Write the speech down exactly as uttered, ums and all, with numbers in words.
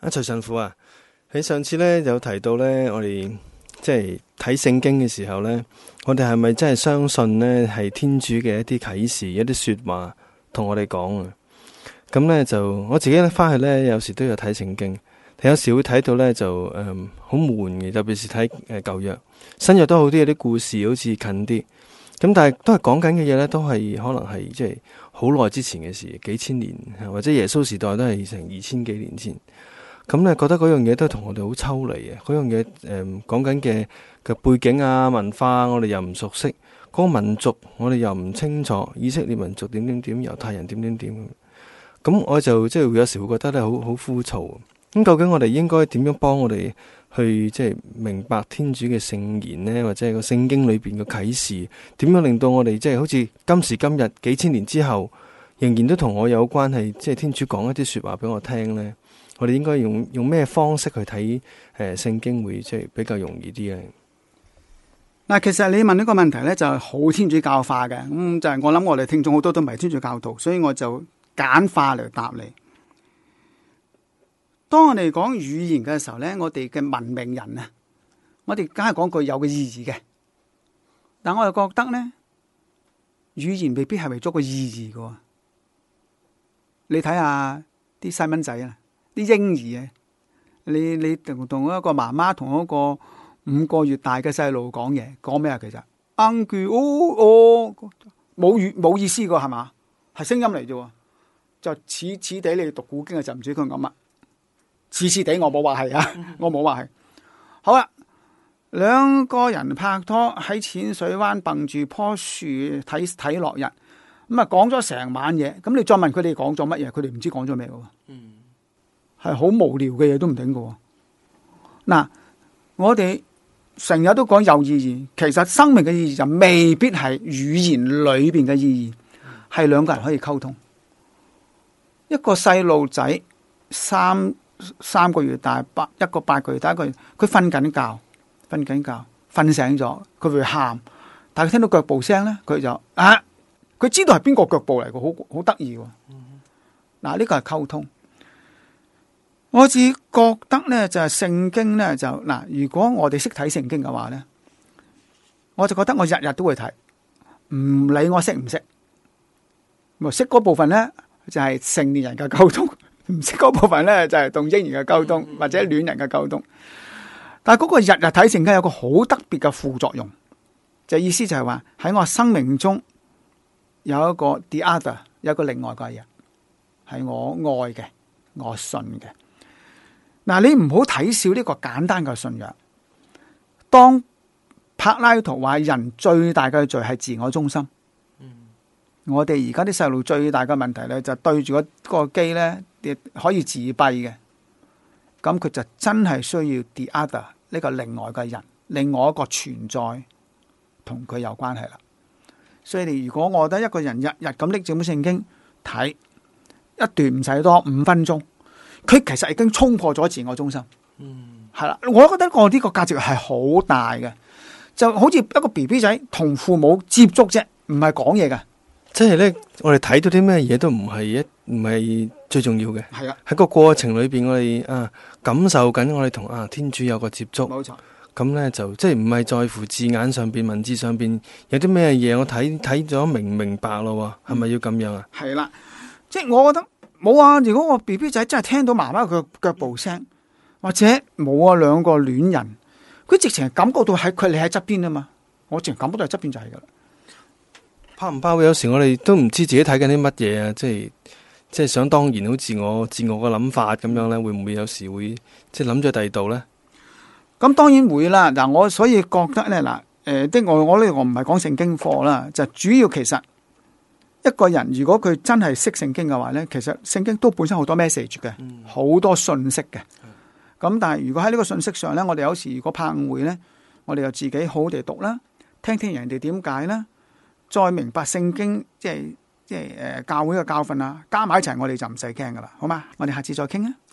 阿徐神父啊，喺上次咧有提到咧，我哋即係睇聖經嘅時候咧，我哋係咪真係相信咧係天主嘅一啲啟示、一啲說話同我哋講啊？咁咧就我自己咧翻去咧，有時都有睇聖經，有時會睇到咧就誒好悶嘅，特別是睇誒舊約、新約都好啲，有啲故事好似近啲。咁但係都係講緊嘅嘢咧，都係可能係即係好耐之前嘅事，幾千年或者耶穌時代都係成二千幾年前。咁咧覺得嗰樣嘢都同我哋好抽離嘅，嗰樣嘢誒講緊嘅嘅背景啊、文化，我哋又唔熟悉，嗰、嗰個民族我哋又唔清楚，以色列民族點點點，猶太人點點點。咁我就即係有時會覺得咧好好枯燥。咁究竟我哋應該點樣幫我哋去即係明白天主嘅聖言呢？或者係個聖經裏邊嘅啟示，點樣令到我哋即係好似今時今日幾千年之後，仍然都同我有關係？即係天主講一啲說話俾我聽呢？我哋應該用用咩方式去睇誒聖經會即係比較容易啲咧？ 嗱，其實你問呢個問題咧就係好天主教化嘅，咁、嗯、就係、是、我諗我哋聽眾好多都唔係天主教徒，所以我就簡化嚟答你。當我哋講語言嘅時候咧，我哋嘅文明人啊，我哋梗係講句有個意義嘅，但我又覺得咧，語言未必係為咗個意義嘅。你睇下啲細蚊仔啊，啲嬰兒啊，你你同同一個媽媽同一個五個月大嘅細路講嘢，講咩啊？其實嗯句哦哦，冇語冇意思噶，係嘛？係聲音嚟啫，就似似地你讀古經嘅就唔知佢講乜。似似地我冇話係啊，我冇話係。好啦，兩個人拍拖喺淺水灣蹦住棵樹睇睇落日，咁啊講咗成晚嘢。咁你再問佢哋講咗乜嘢，佢哋唔知講咗咩嘅。嗯，係好無聊嘅嘢都唔定嘅。嗱，我哋成日都講有意義，其實生命嘅意義就未必係語言裏邊嘅意義，係兩個人可以溝通。一個細路仔三。三個月大，八一個八個月大，一個月佢瞓緊覺，瞓緊覺，瞓醒咗，佢會喊，但係佢聽到腳步聲咧，佢就啊，佢知道係邊個腳步嚟嘅，好好得意。嗱，呢個係溝通。我只覺得咧就係聖經咧就嗱，如果我哋識睇聖經嘅話咧，我就覺得我日日都會睇，唔理我識唔識，咪識嗰部分咧就係成年人嘅溝通。唔識嗰部分咧，就係同嬰兒嘅溝通或者戀人嘅溝通。但係嗰個日日睇聖經有個好特別嘅副作用，就意思就係話喺我生命中有一個 the other， 有一個另外嘅人係我愛嘅，我信嘅。嗱，你唔好睇小呢個簡單嘅信仰。當柏拉圖話人最大嘅罪係自我中心，嗯、我哋而家啲細路最大嘅問題咧就對住個機咧。可以自閉嘅，咁佢就真係需要 the other 呢個另外嘅人，另外一個存在同佢有關係啦。所以你如果我覺得一個人日日咁拎住本聖經睇一段唔使多五分鐘，佢其實已經衝破咗自我中心。嗯，係啦，我覺得我呢個價值係好大嘅，就好似一個 B B 仔同父母接觸啫，唔係講嘢嘅。 即係咧，我哋睇到啲咩嘢都唔係一唔係最重要嘅。係啊，喺個過程裏邊，我哋啊感受緊我哋同啊天主有個接觸。冇錯。咁咧就即係唔係在乎字眼上邊、文字上邊有啲咩嘢，我睇睇咗明唔明白咯？係咪要咁樣啊？係啦， 即係我覺得冇啊。如果我 B B 仔真係聽到媽媽嘅腳步聲，或者冇啊兩個戀人，佢直情係感覺到喺佢你喺側邊啊嘛。我直情感覺到喺側邊就係噶啦。 怕唔怕？有時我哋都唔知自己睇緊啲乜嘢啊！即係即係想當然，好自我自我嘅諗法咁樣咧，會唔會有時會即係諗咗第二度咧？ 咁當然會啦。嗱，我所以覺得咧，嗱，誒，的我我呢個唔係講聖經課啦，就主要其實一個人如果佢真係識聖經嘅話咧，其實聖經都本身好多 message 嘅，好、嗯、多信息嘅。咁、嗯、但係如果喺呢個信息上咧，我哋有時如果怕誤會咧，我哋就自己好好地讀啦，聽聽人哋點解啦。再明白聖經，即係即係誒教會嘅教訓啊，加埋一齊，我哋就唔使驚噶啦，好嘛？我哋下次再傾啊。